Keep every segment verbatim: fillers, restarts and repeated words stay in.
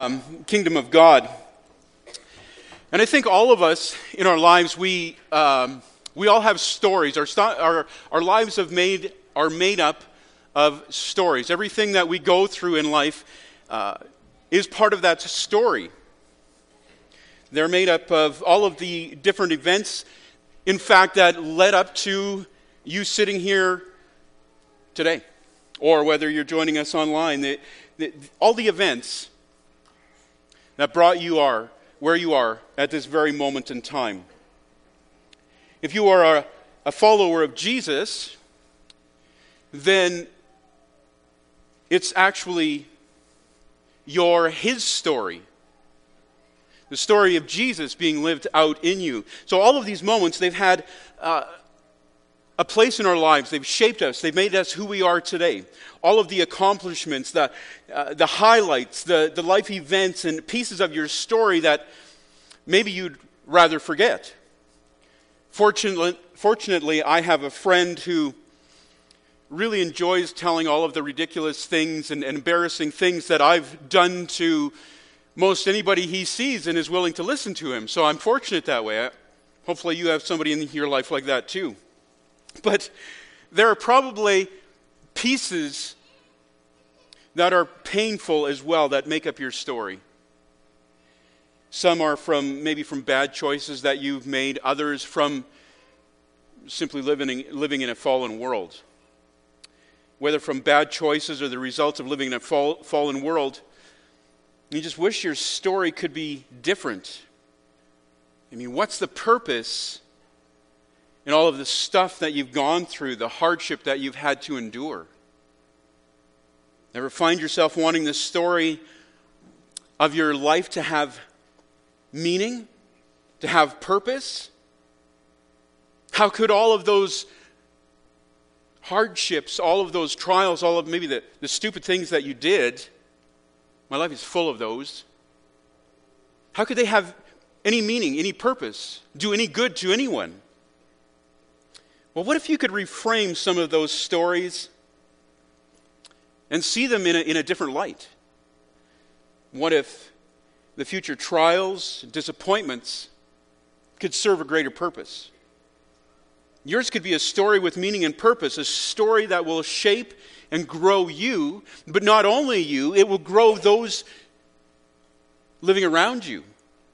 Um, kingdom of God. And I think all of us in our lives, we um, we all have stories. Our, sto- our our lives have made are made up of stories. Everything that we go through in life uh, is part of that story. They're made up of all of the different events, in fact, that led up to you sitting here today, or whether you're joining us online. The, the, all the events that brought you are where you are at this very moment in time. If you are a, a follower of Jesus, then it's actually your his story. The story of Jesus being lived out in you. So all of these moments, they've had uh, a place in our lives. They've shaped us. They've made us who we are today. All of the accomplishments, the uh, the highlights, the, the life events and pieces of your story that maybe you'd rather forget. Fortunately, fortunately, I have a friend who really enjoys telling all of the ridiculous things and, and embarrassing things that I've done to most anybody he sees and is willing to listen to him. So I'm fortunate that way. I, hopefully you have somebody in your life like that too. But there are probably pieces that are painful as well that make up your story. Some are from maybe from bad choices that you've made, others from simply living living in a fallen world. Whether from bad choices or the results of living in a fall, fallen world, you just wish your story could be different. I mean, what's the purpose in all of the stuff that you've gone through, the hardship that you've had to endure? Ever find yourself wanting the story of your life to have meaning, to have purpose? How could all of those hardships, all of those trials, all of maybe the, the stupid things that you did, my life is full of those, how could they have any meaning, any purpose, do any good to anyone? Well, what if you could reframe some of those stories and see them in a, in a different light? What if the future trials, disappointments could serve a greater purpose? Yours could be a story with meaning and purpose, a story that will shape and grow you, but not only you, it will grow those living around you.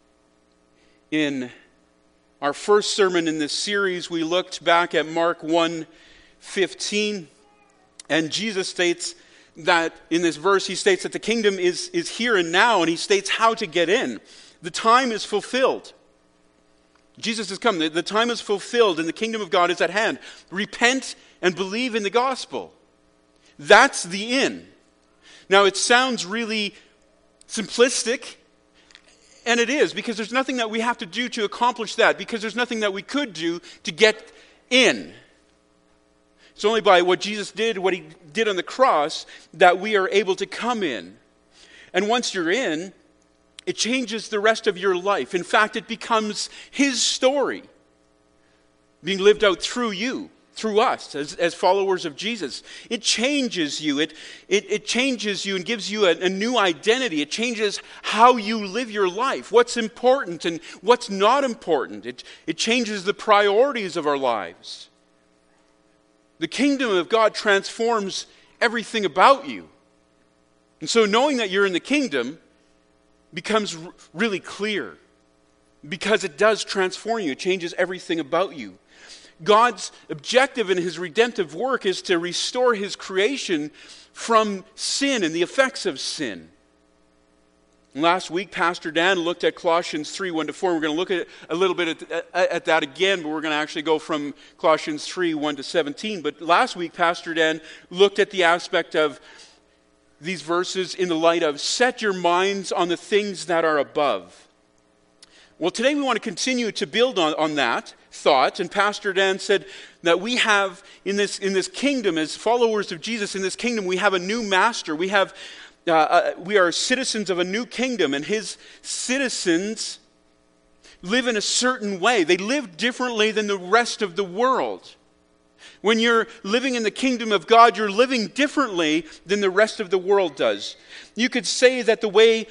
In our first sermon in this series, we looked back at Mark one fifteen, and Jesus states that in this verse, he states that the kingdom is, is here and now, and he states how to get in. The time is fulfilled. Jesus has come. The, the time is fulfilled, and the kingdom of God is at hand. Repent and believe in the gospel. That's the in. Now, it sounds really simplistic, and it is, because there's nothing that we have to do to accomplish that, because there's nothing that we could do to get in. It's only by what Jesus did, what he did on the cross, that we are able to come in. And once you're in, it changes the rest of your life. In fact, it becomes his story being lived out through you, through us, as, as followers of Jesus. It changes you. It, it, it changes you and gives you a, a new identity. It changes how you live your life, what's important and what's not important. It, it changes the priorities of our lives. The kingdom of God transforms everything about you. And so knowing that you're in the kingdom becomes r- really clear, because it does transform you. It changes everything about you. God's objective in his redemptive work is to restore his creation from sin and the effects of sin. Last week, Pastor Dan looked at Colossians three, one to four. We're going to look at a little bit at, at, at that again, but we're going to actually go from Colossians three, one to seventeen. But last week, Pastor Dan looked at the aspect of these verses in the light of set your minds on the things that are above. Well, today we want to continue to build on, on that thought. And Pastor Dan said that we have in this, in this kingdom, as followers of Jesus, in this kingdom, we have a new master. We have uh, uh, we are citizens of a new kingdom, and his citizens live in a certain way. They live differently than the rest of the world. When you're living in the kingdom of God, you're living differently than the rest of the world does. You could say that the way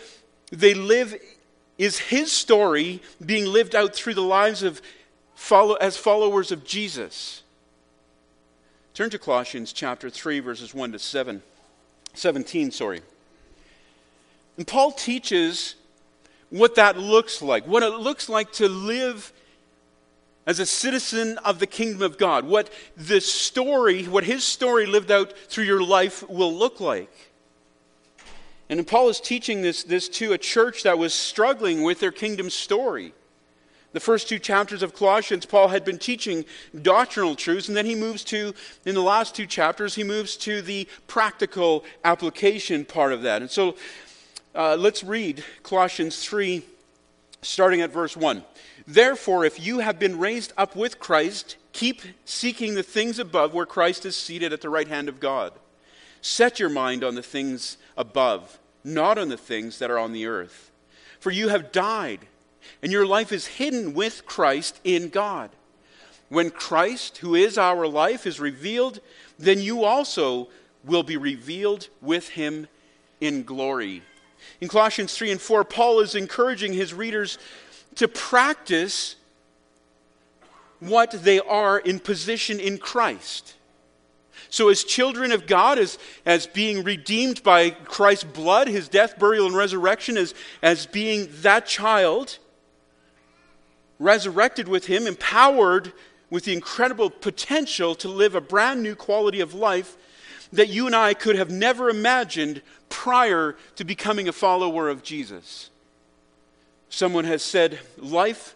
they live, is his story being lived out through the lives of follow as followers of Jesus. Turn to Colossians chapter three, verses one to seven, seventeen, sorry. And Paul teaches what that looks like, what it looks like to live as a citizen of the kingdom of God, what the story, what his story lived out through your life will look like. And Paul is teaching this, this to a church that was struggling with their kingdom story. The first two chapters of Colossians, Paul had been teaching doctrinal truths, and then he moves to, in the last two chapters, he moves to the practical application part of that. And so uh, let's read Colossians three, starting at verse one. Therefore, if you have been raised up with Christ, keep seeking the things above where Christ is seated at the right hand of God. Set your mind on the things above, not on the things that are on the earth. For you have died, and your life is hidden with Christ in God. When Christ, who is our life, is revealed, then you also will be revealed with him in glory. In Colossians three and four, Paul is encouraging his readers to practice what they are in position in Christ. So as children of God, as, as being redeemed by Christ's blood, his death, burial, and resurrection, as, as being that child, resurrected with him, empowered with the incredible potential to live a brand new quality of life that you and I could have never imagined prior to becoming a follower of Jesus. Someone has said, life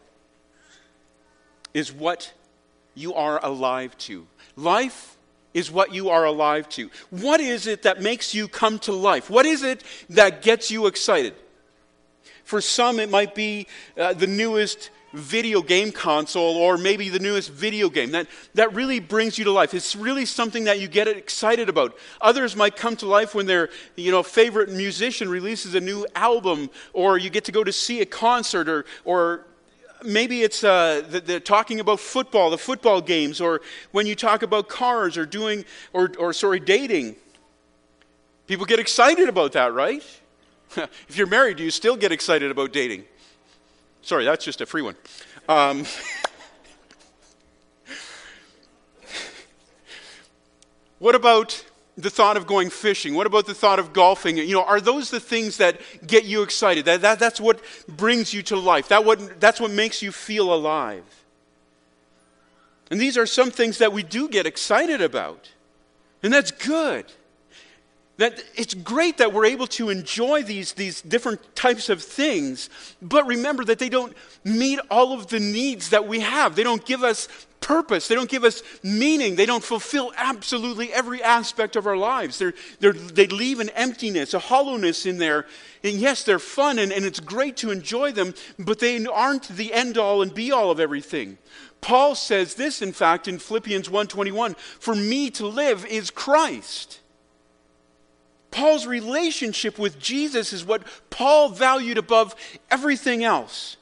is what you are alive to. Life is what you are alive to. What is it that makes you come to life? What is it that gets you excited? For some, it might be uh, the newest video game console, or maybe the newest video game that, that really brings you to life. It's really something that you get excited about. Others might come to life when their you know, favorite musician releases a new album, or you get to go to see a concert, or, or maybe it's uh, the, the talking about football, the football games, or when you talk about cars, or doing, or, or sorry, dating. People get excited about that, right? If you're married, do you still get excited about dating? Sorry, that's just a free one. Um, what about the thought of going fishing? What about the thought of golfing? You know, are those the things that get you excited? That, that, that's what brings you to life. That what, that's what makes you feel alive. And these are some things that we do get excited about. And that's good. That it's great that we're able to enjoy these, these different types of things, but remember that they don't meet all of the needs that we have. They don't give us purpose. They don't give us meaning. They don't fulfill absolutely every aspect of our lives. They're, they're, they leave an emptiness, a hollowness in there. And yes, they're fun, and, and it's great to enjoy them, but they aren't the end-all and be-all of everything. Paul says this, in fact, in Philippians one twenty-one, for me to live is Christ. Paul's relationship with Jesus is what Paul valued above everything else.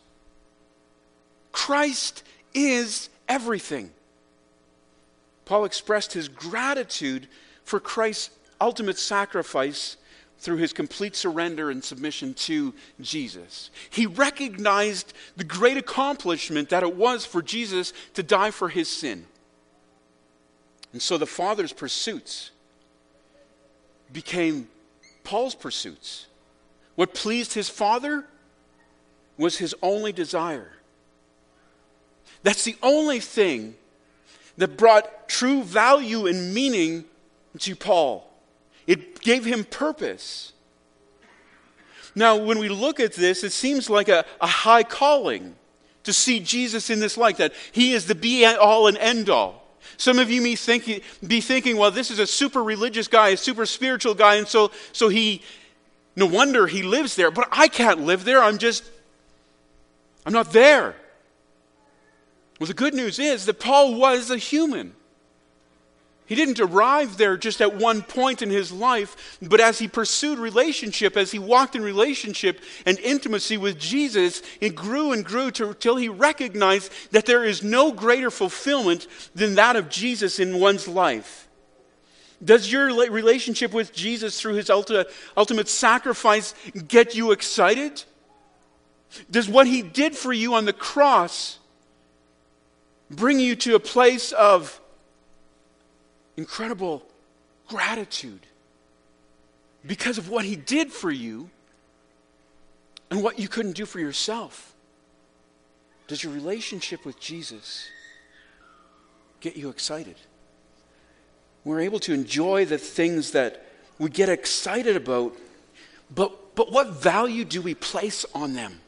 Christ is everything. Paul expressed his gratitude for Christ's ultimate sacrifice through his complete surrender and submission to Jesus. He recognized the great accomplishment that it was for Jesus to die for his sin. And so the Father's pursuits became Paul's pursuits. What pleased his Father was his only desire. That's the only thing that brought true value and meaning to Paul. It gave him purpose. Now, when we look at this, it seems like a, a high calling to see Jesus in this light, that he is the be-all and end-all. Some of you may think, be thinking, well, this is a super religious guy, a super spiritual guy, and so, so he, no wonder he lives there. But I can't live there. I'm just, I'm not there. Well, the good news is that Paul was a human. He didn't arrive there just at one point in his life, but as he pursued relationship, as he walked in relationship and intimacy with Jesus, it grew and grew to, till he recognized that there is no greater fulfillment than that of Jesus in one's life. Does your relationship with Jesus through his ulti- ultimate sacrifice get you excited? Does what he did for you on the cross bring you to a place of incredible gratitude because of what he did for you and what you couldn't do for yourself? Does your relationship with Jesus get you excited? We're able to enjoy the things that we get excited about, but, but what value do we place on them?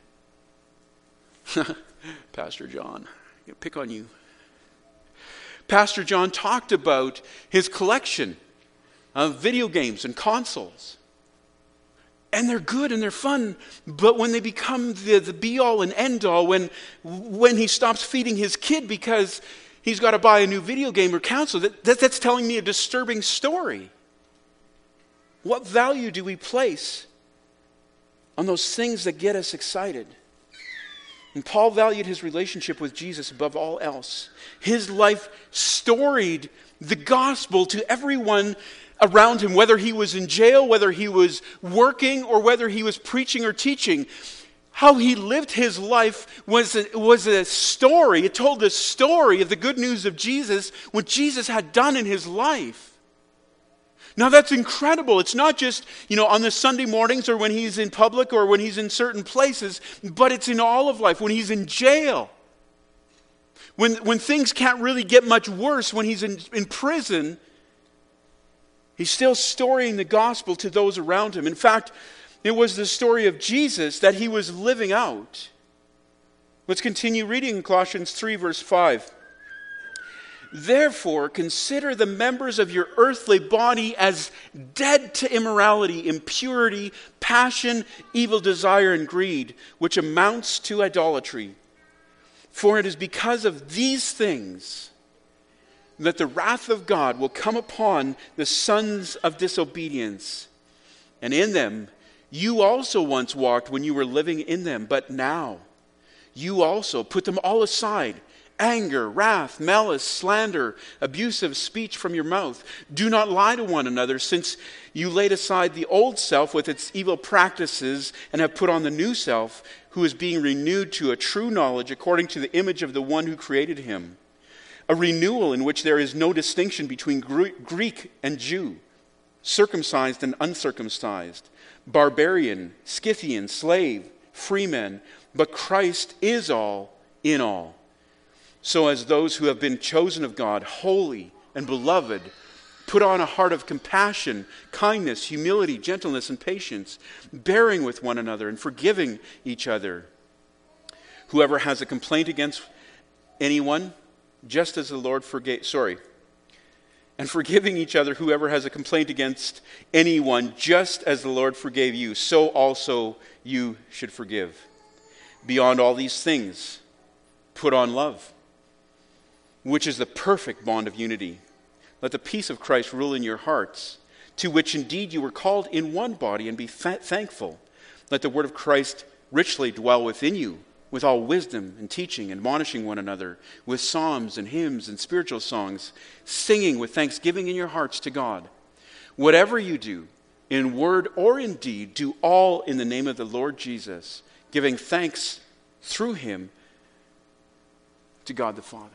Pastor John, I'm going to pick on you. Pastor John talked about his collection of video games and consoles. And they're good and they're fun, but when they become the, the be-all and end-all, when, when he stops feeding his kid because he's got to buy a new video game or console, that, that, that's telling me a disturbing story. What value do we place on those things that get us excited? And Paul valued his relationship with Jesus above all else. His life storied the gospel to everyone around him, whether he was in jail, whether he was working, or whether he was preaching or teaching. How he lived his life was a, was a story. It told the story of the good news of Jesus, what Jesus had done in his life. Now that's incredible. It's not just, you know, on the Sunday mornings or when he's in public or when he's in certain places, but it's in all of life. When he's in jail, when, when things can't really get much worse, when he's in, in prison, he's still storying the gospel to those around him. In fact, it was the story of Jesus that he was living out. Let's continue reading in Colossians three, verse five. Therefore, consider the members of your earthly body as dead to immorality, impurity, passion, evil desire, and greed, which amounts to idolatry. For it is because of these things that the wrath of God will come upon the sons of disobedience. And in them, you also once walked when you were living in them, but now you also put them all aside. Anger, wrath, malice, slander, abusive speech from your mouth. Do not lie to one another, since you laid aside the old self with its evil practices and have put on the new self, who is being renewed to a true knowledge according to the image of the one who created him. A renewal in which there is no distinction between Greek and Jew, circumcised and uncircumcised, barbarian, Scythian, slave, freeman, but Christ is all in all. So as those who have been chosen of God, holy and beloved, put on a heart of compassion, kindness, humility, gentleness, and patience, bearing with one another and forgiving each other. Whoever has a complaint against anyone, just as the Lord forgave, sorry, and forgiving each other, whoever has a complaint against anyone, just as the Lord forgave you, so also you should forgive. Beyond all these things, put on love, which is the perfect bond of unity. Let the peace of Christ rule in your hearts, to which indeed you were called in one body, and be fa- thankful. Let the word of Christ richly dwell within you, with all wisdom and teaching, admonishing one another with psalms and hymns and spiritual songs, singing with thanksgiving in your hearts to God. Whatever you do, in word or in deed, do all in the name of the Lord Jesus, giving thanks through him to God the Father.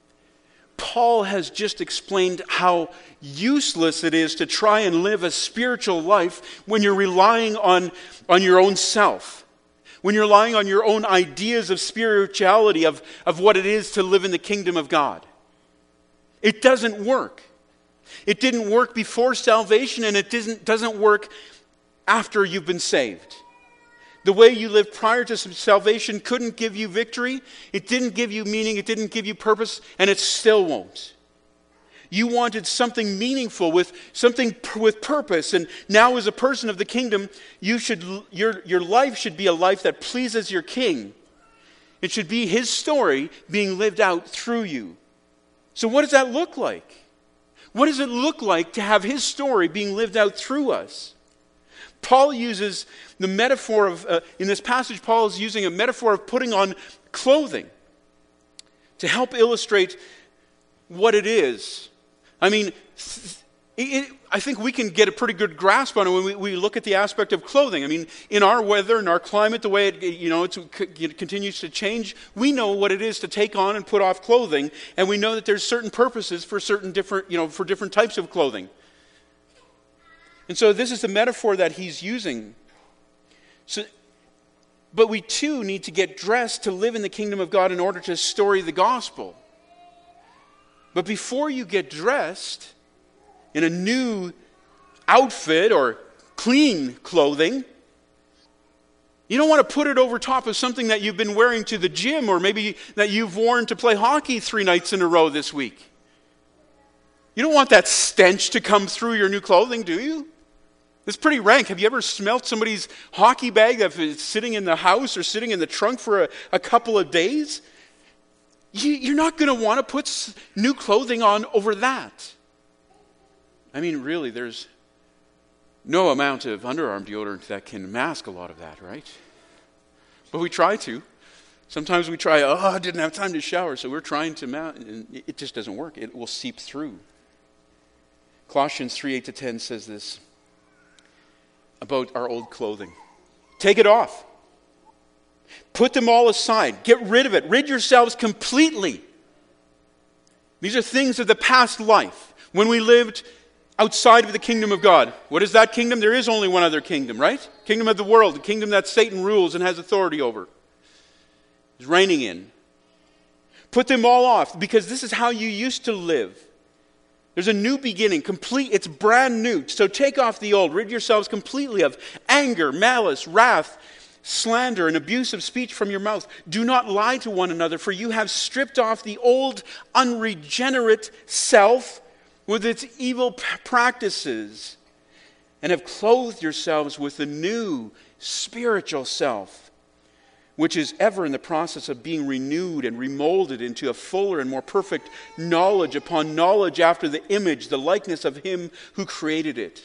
Paul has just explained how useless it is to try and live a spiritual life when you're relying on, on your own self, when you're relying on your own ideas of spirituality, of, of what it is to live in the kingdom of God. It doesn't work. It didn't work before salvation, and it doesn't, doesn't work after you've been saved. The way you lived prior to salvation couldn't give you victory. It didn't give you meaning. It didn't give you purpose. And it still won't. You wanted something meaningful, with something p- with purpose. And now as a person of the kingdom, you should your, your life should be a life that pleases your king. It should be his story being lived out through you. So what does that look like? What does it look like to have his story being lived out through us? Paul uses the metaphor of, uh, in this passage, Paul is using a metaphor of putting on clothing to help illustrate what it is. I mean, th- it, I think we can get a pretty good grasp on it when we, we look at the aspect of clothing. I mean, in our weather, in our climate, the way it, you know, it's, it continues to change, we know what it is to take on and put off clothing, and we know that there's certain purposes for certain different, you know, for different types of clothing. And so this is the metaphor that he's using. So, but we too need to get dressed to live in the kingdom of God in order to story the gospel. But before you get dressed in a new outfit or clean clothing, you don't want to put it over top of something that you've been wearing to the gym, or maybe that you've worn to play hockey three nights in a row this week. You don't want that stench to come through your new clothing, do you? It's pretty rank. Have you ever smelt somebody's hockey bag that's sitting in the house or sitting in the trunk for a, a couple of days? You, you're not going to want to put new clothing on over that. I mean, really, there's no amount of underarm deodorant that can mask a lot of that, right? But we try to. Sometimes we try, oh, I didn't have time to shower, so we're trying to mount, and it just doesn't work. It will seep through. Colossians three, eight to ten says this about our old clothing. Take it off. Put them all aside. Get rid of it. Rid yourselves completely. These are things of the past life, when we lived outside of the kingdom of God. What is that kingdom? There is only one other kingdom, right? Kingdom of the world, the kingdom that Satan rules and has authority over. Is reigning in. Put them all off, because this is how you used to live. There's a new beginning, complete, it's brand new. So take off the old, rid yourselves completely of anger, malice, wrath, slander, and abusive speech from your mouth. Do not lie to one another, for you have stripped off the old, unregenerate self with its evil p- practices, and have clothed yourselves with the new spiritual self, which is ever in the process of being renewed and remolded into a fuller and more perfect knowledge upon knowledge after the image, the likeness of Him who created it.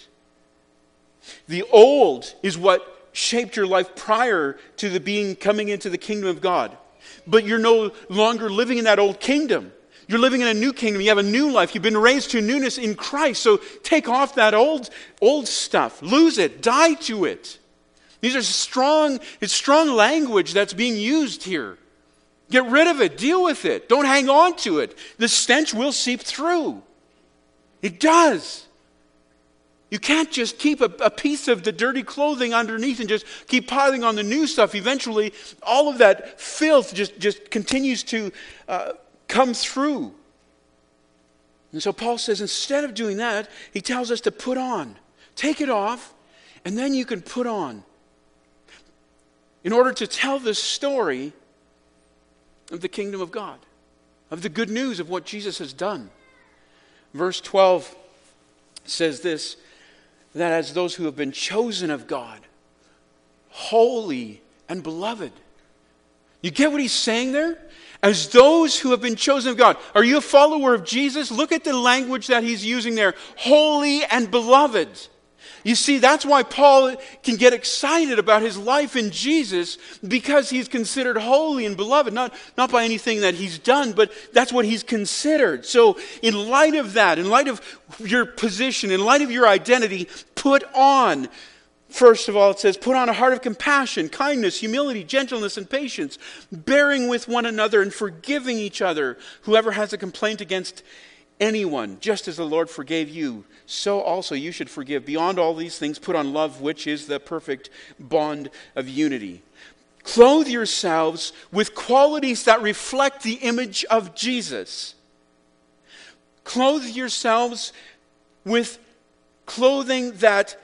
The old is what shaped your life prior to the being coming into the kingdom of God. But you're no longer living in that old kingdom. You're living in a new kingdom. You have a new life. You've been raised to newness in Christ. So take off that old, old stuff. Lose it. Die to it. These are strong, it's strong language that's being used here. Get rid of it. Deal with it. Don't hang on to it. The stench will seep through. It does. You can't just keep a, a piece of the dirty clothing underneath and just keep piling on the new stuff. Eventually, all of that filth just, just continues to uh, come through. And so Paul says, instead of doing that, he tells us to put on. Take it off, and then you can put on. In order to tell this story of the kingdom of God, of the good news of what Jesus has done. Verse twelve says this, that as those who have been chosen of God, holy and beloved. You get what he's saying there? As those who have been chosen of God. Are you a follower of Jesus? Look at the language that he's using there. Holy and beloved. You see, that's why Paul can get excited about his life in Jesus, because he's considered holy and beloved. Not, not by anything that he's done, but that's what he's considered. So in light of that, in light of your position, in light of your identity, put on. First of all, it says, put on a heart of compassion, kindness, humility, gentleness, and patience, bearing with one another and forgiving each other. Whoever has a complaint against anyone, just as the Lord forgave you, so also you should forgive. Beyond all these things, put on love, which is the perfect bond of unity. Clothe yourselves with qualities that reflect the image of Jesus. Clothe yourselves with clothing that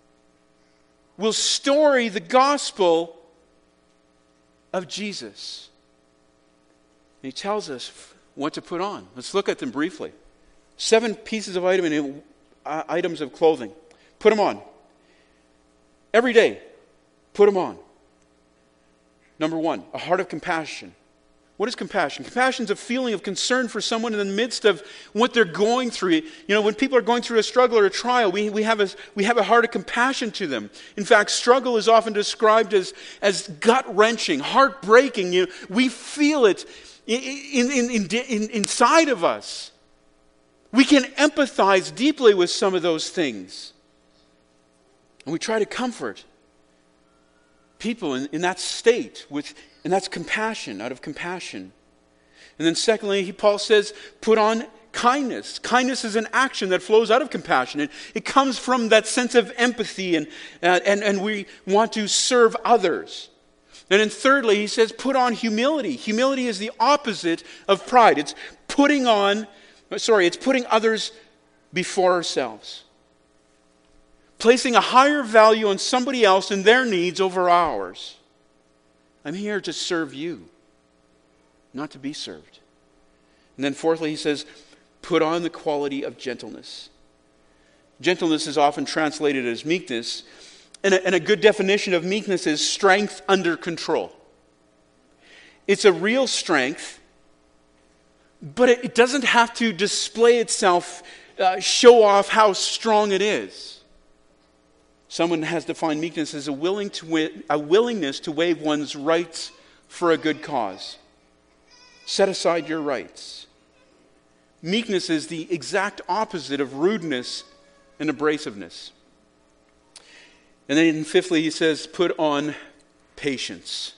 will story the gospel of Jesus. And he tells us what to put on. Let's look at them briefly. Seven pieces of item, uh, items of clothing. Put them on. Every day, put them on. Number one, a heart of compassion. What is compassion? Compassion is a feeling of concern for someone in the midst of what they're going through. You know, when people are going through a struggle or a trial, we, we, have, a, we have a heart of compassion to them. In fact, struggle is often described as, as gut-wrenching, heartbreaking. You know, we feel it in, in, in, in, inside of us. We can empathize deeply with some of those things. And we try to comfort people in, in that state, with, and that's compassion, out of compassion. And then secondly, he, Paul says, put on kindness. Kindness is an action that flows out of compassion. It, it comes from that sense of empathy, and, uh, and, and we want to serve others. And then thirdly, he says, put on humility. Humility is the opposite of pride. It's putting on, sorry, it's putting others before ourselves. Placing a higher value on somebody else and their needs over ours. I'm here to serve you, not to be served. And then fourthly, he says, put on the quality of gentleness. Gentleness is often translated as meekness. And a, and a good definition of meekness is strength under control. It's a real strength, but it, it doesn't have to display itself, uh, show off how strong it is. Someone has defined meekness as a, willing to wi- a willingness to waive one's rights for a good cause. Set aside your rights. Meekness is the exact opposite of rudeness and abrasiveness. And then fifthly, he says, put on patience.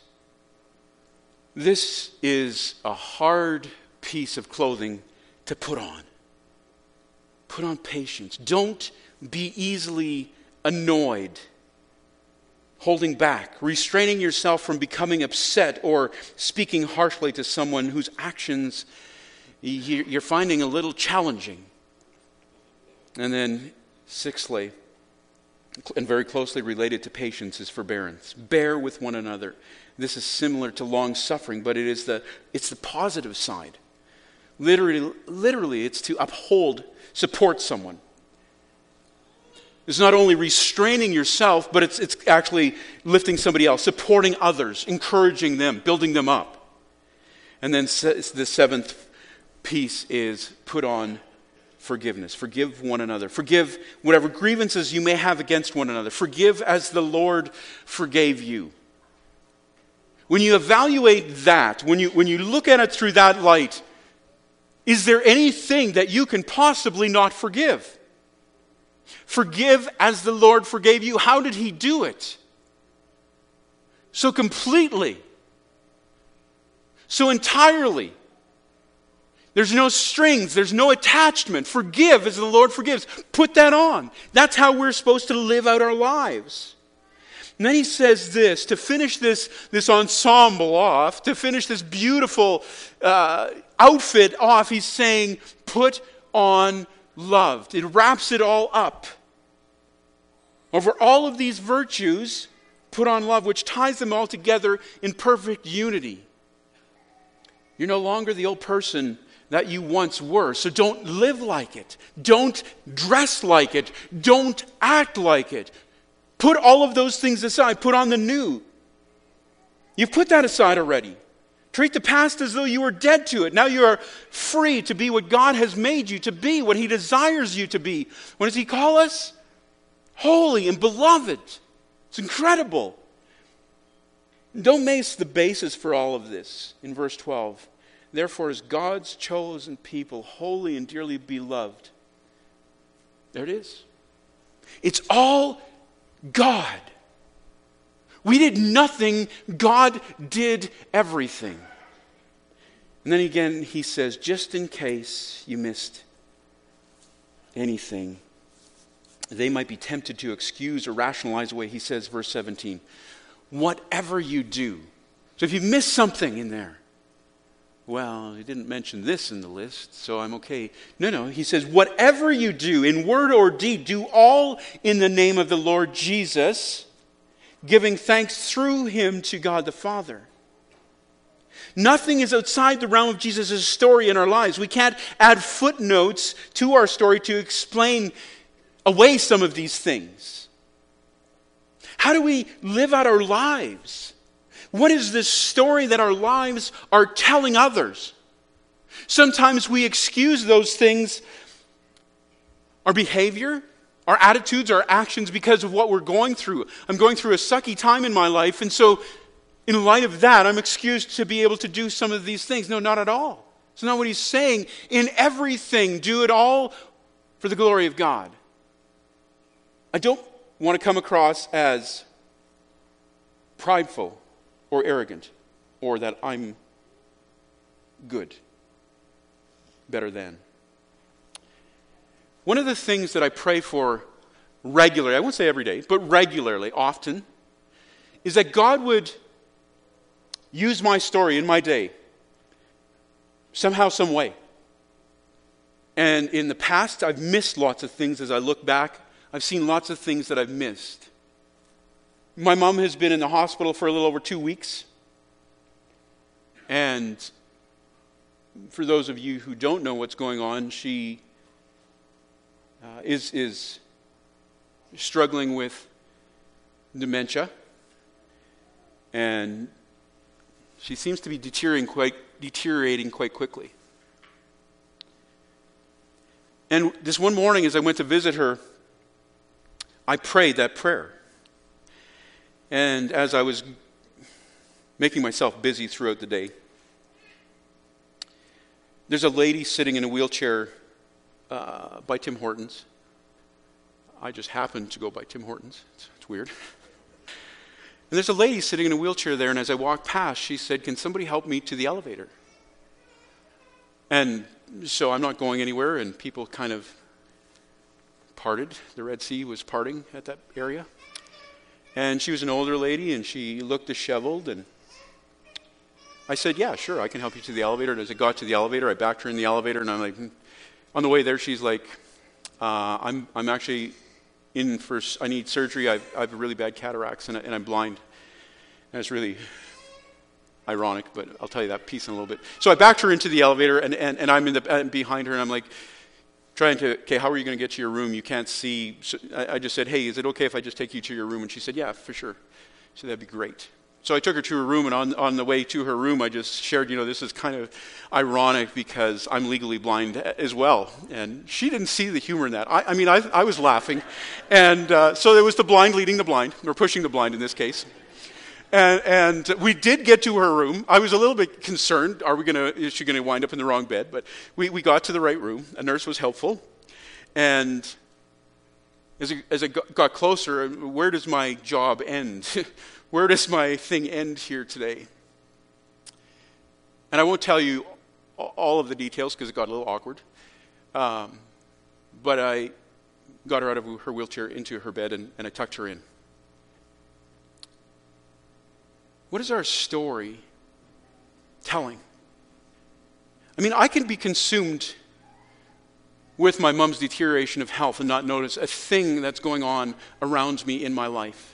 This is a hard piece of clothing to put on. Put on patience. Don't be easily annoyed, holding back, restraining yourself from becoming upset or speaking harshly to someone whose actions you're finding a little challenging. And then sixthly, and very closely related to patience, is forbearance. Bear with one another. This is similar to long-suffering, but it is the it's the positive side. Literally, literally, it's to uphold, support someone. It's not only restraining yourself, but it's it's actually lifting somebody else, supporting others, encouraging them, building them up. And then the seventh piece is put on forgiveness. Forgive one another. Forgive whatever grievances you may have against one another. Forgive as the Lord forgave you. When you evaluate that, when you when you look at it through that light, is there anything that you can possibly not forgive? Forgive as the Lord forgave you. How did he do it? So completely. So entirely. There's no strings. There's no attachment. Forgive as the Lord forgives. Put that on. That's how we're supposed to live out our lives. And then he says this, to finish this, this ensemble off, to finish this beautiful uh, outfit off, he's saying, put on love. It wraps it all up. Over all of these virtues, put on love, which ties them all together in perfect unity. You're no longer the old person that you once were, so don't live like it. Don't dress like it. Don't act like it. Put all of those things aside. Put on the new. You've put that aside already. Treat the past as though you were dead to it. Now you are free to be what God has made you to be, what he desires you to be. What does he call us? Holy and beloved. It's incredible. Don't miss the basis for all of this in verse twelve. Therefore, as God's chosen people, holy and dearly beloved. There it is. It's all God. We did nothing. God did everything. And then again, he says, just in case you missed anything, they might be tempted to excuse or rationalize away. He says, verse seventeen, whatever you do. So if you missed something in there, well, he didn't mention this in the list, so I'm okay. No, no, he says, whatever you do, in word or deed, do all in the name of the Lord Jesus, giving thanks through him to God the Father. Nothing is outside the realm of Jesus' story in our lives. We can't add footnotes to our story to explain away some of these things. How do we live out our lives? What is this story that our lives are telling others? Sometimes we excuse those things, our behavior, our attitudes, our actions, because of what we're going through. I'm going through a sucky time in my life, and so in light of that, I'm excused to be able to do some of these things. No, not at all. It's not what he's saying. In everything, do it all for the glory of God. I don't want to come across as prideful or arrogant or that I'm good, better than. One of the things that I pray for regularly, I won't say every day, but regularly, often, is that God would use my story in my day somehow, some way. And in the past, I've missed lots of things as I look back. I've seen lots of things that I've missed. My mom has been in the hospital for a little over two weeks. And for those of you who don't know what's going on, she uh, is, is struggling with dementia. And she seems to be deteriorating quite, deteriorating quite quickly. And this one morning as I went to visit her, I prayed that prayer. And as I was making myself busy throughout the day, there's a lady sitting in a wheelchair uh, by Tim Hortons. I just happened to go by Tim Hortons. It's, it's weird. And there's a lady sitting in a wheelchair there, and as I walked past, she said, "Can somebody help me to the elevator?" And so I'm not going anywhere, and people kind of parted. The Red Sea was parting at that area. And she was an older lady, and she looked disheveled, and I said, "Yeah, sure, I can help you to the elevator." And as I got to the elevator, I backed her in the elevator, and I'm like, hmm. On the way there, she's like, uh, I'm I'm actually in for, I need surgery. I've, I have a really bad cataracts, and, I, and I'm blind. And it's really ironic, but I'll tell you that piece in a little bit. So I backed her into the elevator, and, and, and I'm in the I'm behind her, and I'm like, trying to, okay, how are you going to get to your room? You can't see. So I, I just said, "Hey, is it okay if I just take you to your room?" And she said, "Yeah, for sure." So that'd be great. So I took her to her room, and on, on the way to her room, I just shared, you know, this is kind of ironic because I'm legally blind as well. And she didn't see the humor in that. I, I mean, I, I was laughing. And uh, so there was the blind leading the blind, or pushing the blind in this case. And, and we did get to her room. I was a little bit concerned. Are we going to, is she going to wind up in the wrong bed? But we, we got to the right room. A nurse was helpful. And as I, as I got closer, where does my job end? Where does my thing end here today? And I won't tell you all of the details because it got a little awkward. Um, but I got her out of her wheelchair into her bed, and, and I tucked her in. What is our story telling? I mean, I can be consumed with my mom's deterioration of health and not notice a thing that's going on around me in my life.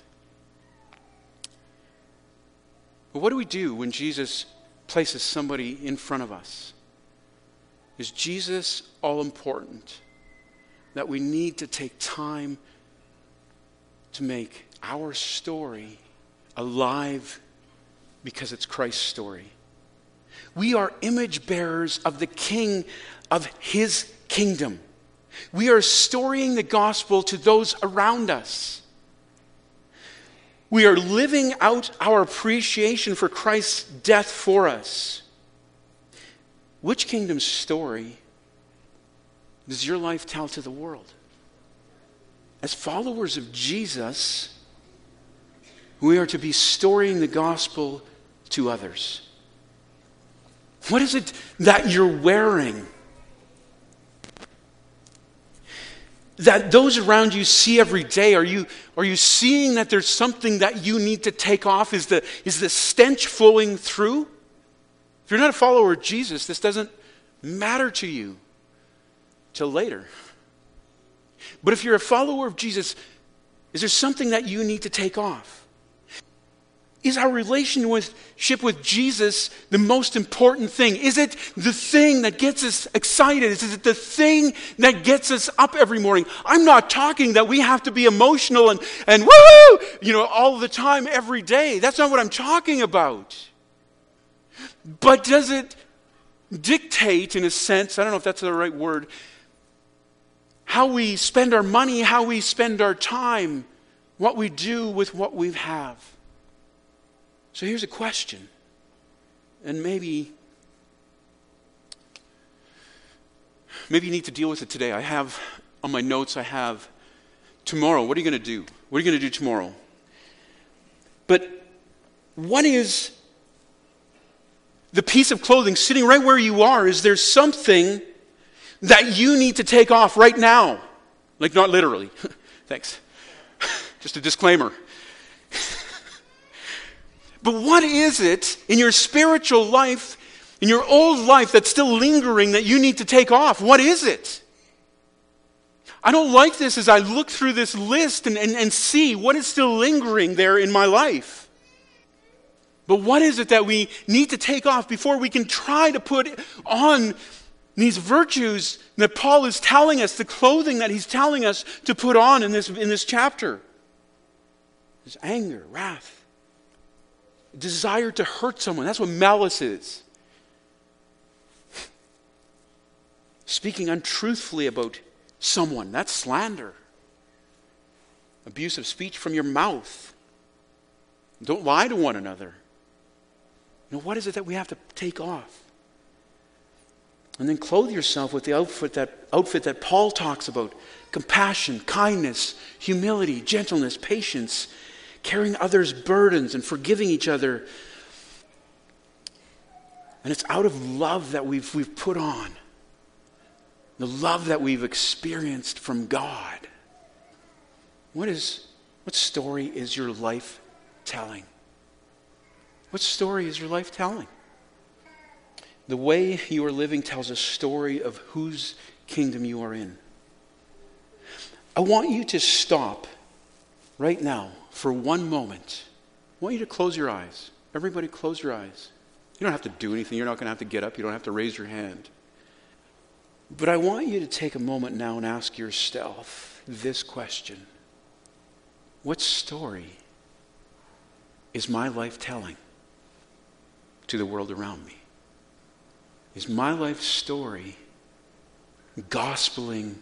But what do we do when Jesus places somebody in front of us? Is Jesus all important that we need to take time to make our story alive because it's Christ's story? We are image bearers of the King of his kingdom. We are storying the gospel to those around us. We are living out our appreciation for Christ's death for us. Which kingdom story does your life tell to the world? As followers of Jesus, we are to be storying the gospel to others. What is it that you're wearing that those around you see every day? Are you, are you seeing that there's something that you need to take off? Is the, is the stench flowing through? If you're not a follower of Jesus, this doesn't matter to you till later. But if you're a follower of Jesus, is there something that you need to take off? Is our relationship with Jesus the most important thing? Is it the thing that gets us excited? Is it the thing that gets us up every morning? I'm not talking that we have to be emotional and, and woo, you know, all the time, every day. That's not what I'm talking about. But does it dictate, in a sense, I don't know if that's the right word, how we spend our money, how we spend our time, what we do with what we have? So here's a question, and maybe Maybe you need to deal with it today. I have, on my notes, I have, tomorrow, what are you going to do? What are you going to do tomorrow? But what is the piece of clothing sitting right where you are? Is there something that you need to take off right now? Like, not literally. Thanks. Just a disclaimer. But what is it in your spiritual life, in your old life, that's still lingering that you need to take off? What is it? I don't like this as I look through this list and, and, and see what is still lingering there in my life. But what is it that we need to take off before we can try to put on these virtues that Paul is telling us, the clothing that he's telling us to put on in this, in this chapter? There's anger, wrath, desire to hurt someone. That's what malice is. Speaking untruthfully about someone, that's slander. Abusive speech from your mouth. Don't lie to one another. You know, what is it that we have to take off? And then clothe yourself with the outfit that, outfit that Paul talks about. Compassion, kindness, humility, gentleness, patience, carrying others' burdens and forgiving each other. And it's out of love that we've, we've put on. The love that we've experienced from God. What is, what story is your life telling? What story is your life telling? The way you are living tells a story of whose kingdom you are in. I want you to stop right now for one moment. I want you to close your eyes. Everybody close your eyes. You don't have to do anything. You're not going to have to get up. You don't have to raise your hand. But I want you to take a moment now and ask yourself this question. What story is my life telling to the world around me? Is my life story gospeling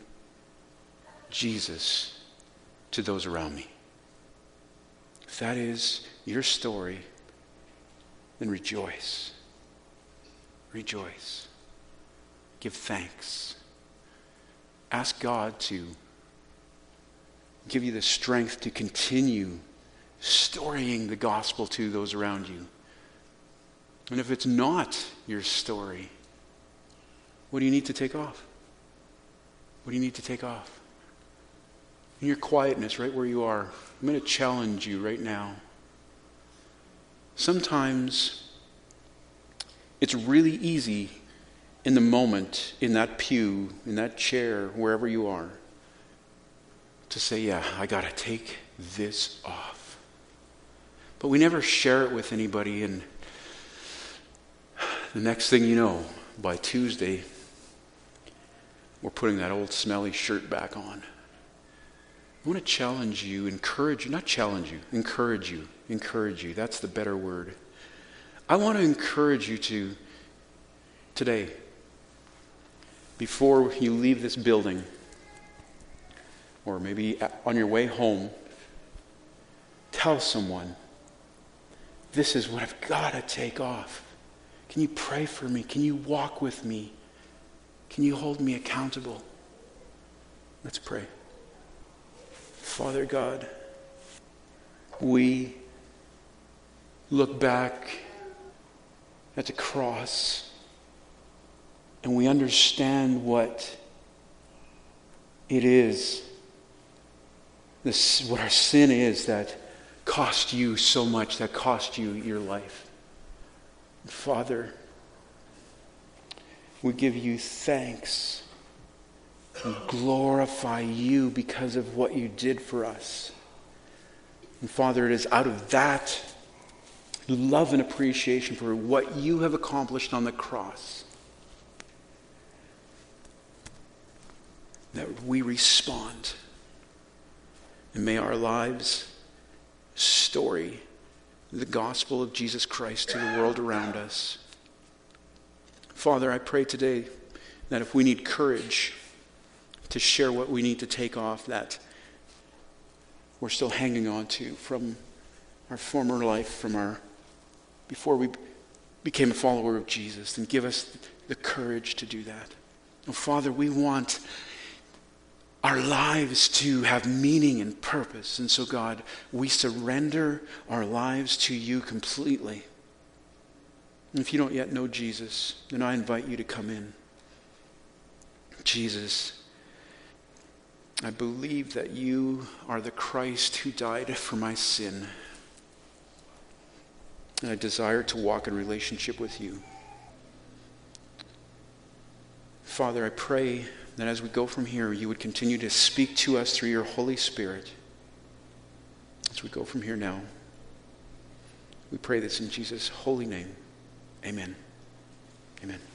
Jesus to those around me? If that is your story, then rejoice. Rejoice. Give thanks. Ask God to give you the strength to continue storying the gospel to those around you. And if it's not your story, what do you need to take off? What do you need to take off? In your quietness, right where you are, I'm going to challenge you right now. Sometimes it's really easy in the moment, in that pew, in that chair, wherever you are, to say, yeah, I got to take this off. But we never share it with anybody, and the next thing you know, by Tuesday, we're putting that old smelly shirt back on. I want to challenge you, encourage you, not challenge you, encourage you, encourage you. That's the better word. I want to encourage you to, today, before you leave this building, or maybe on your way home, tell someone, this is what I've got to take off. Can you pray for me? Can you walk with me? Can you hold me accountable? Let's pray. Father God, we look back at the cross and we understand what it is, this, what our sin is that cost you so much, that cost you your life. Father, we give you thanks and glorify you because of what you did for us. And Father, it is out of that love and appreciation for what you have accomplished on the cross that we respond. And may our lives story the gospel of Jesus Christ to the world around us. Father, I pray today that if we need courage to share what we need to take off that we're still hanging on to from our former life, from our before we became a follower of Jesus, then give us the courage to do that. Oh, Father, we want our lives to have meaning and purpose. And so, God, we surrender our lives to you completely. And if you don't yet know Jesus, then I invite you to come in. Jesus, I believe that you are the Christ who died for my sin. And I desire to walk in relationship with you. Father, I pray that as we go from here, you would continue to speak to us through your Holy Spirit. As we go from here now, we pray this in Jesus' holy name. Amen. Amen.